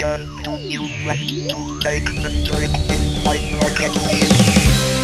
girl, don't you want to take the trick in my pocket?